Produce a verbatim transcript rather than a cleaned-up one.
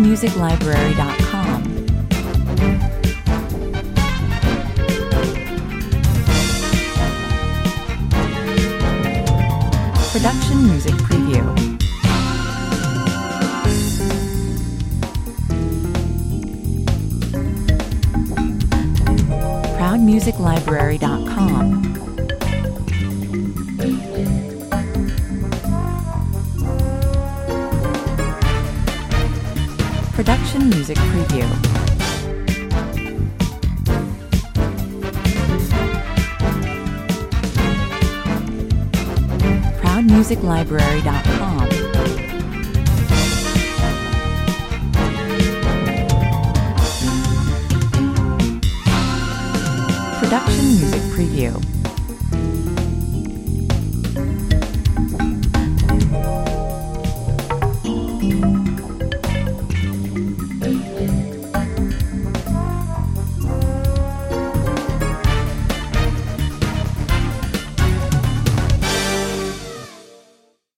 music library dot com. Production Music Preview. proud music library dot com. Production Music Preview. proud music library dot com. Production Music Preview.